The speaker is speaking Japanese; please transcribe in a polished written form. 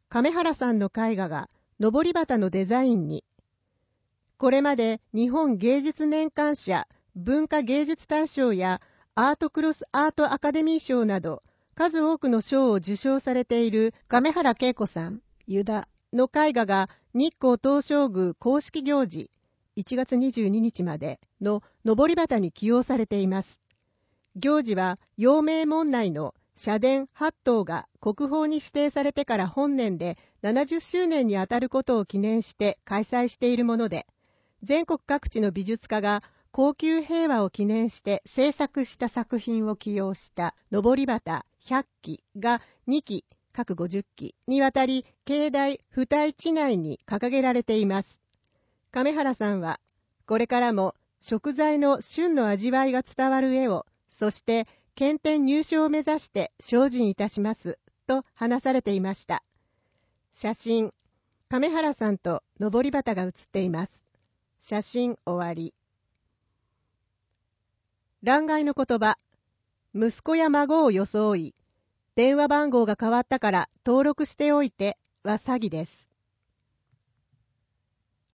亀原さんの絵画がのり旗のデザインに。これまで日本芸術年間賞、文化芸術大賞やアートクロスアートアカデミー賞など数多くの賞を受賞されている亀原恵子さん、ユダの絵画が日光東照宮公式行事1月22日までのり旗に起用されています。行事は陽明門内の社殿8棟が国宝に指定されてから本年で70周年にあたることを記念して開催しているもので、全国各地の美術家が恒久平和を記念して制作した作品を起用したり旗100基が2基各50基にわたり境内付帯地内に掲げられています。亀原さんはこれからも食材の旬の味わいが伝わる絵を、そして検定入賞を目指して精進いたしますと話されていました。写真、亀原さんとり旗が写っています。写真終わり。欄外の言葉、息子や孫を装い、電話番号が変わったから登録しておいては詐欺です。